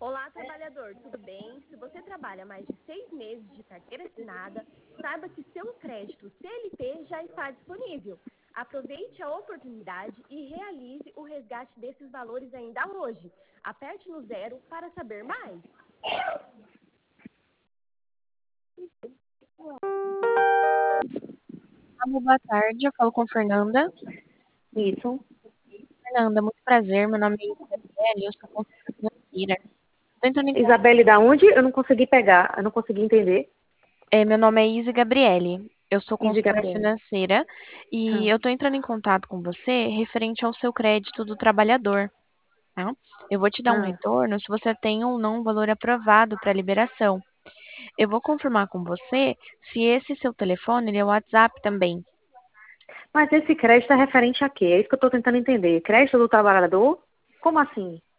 Olá, trabalhador, tudo bem? Se você trabalha mais de 6 meses de carteira assinada, saiba que seu crédito CLT já está disponível. Aproveite a oportunidade e realize o resgate desses valores ainda hoje. Aperte no 0 para saber mais. Alô, boa tarde, eu falo com Fernanda. Isso. Fernanda, muito prazer, meu nome é Isabelle, eu sou consultora financeira. Tô entrando em contato- Isabelle, da onde? Eu não consegui pegar, eu não consegui entender. Meu nome é Isa Gabriele, eu sou Izzy consultora Gabriele. financeira e Ah. eu tô entrando em contato com você referente ao seu crédito do trabalhador, tá? Eu vou te dar um Ah. retorno se você tem ou não um valor aprovado para liberação. Eu vou confirmar com você se esse seu telefone ele é o WhatsApp também. Mas esse crédito é referente a quê? É isso que eu estou tentando entender. Crédito do trabalhador? Como assim?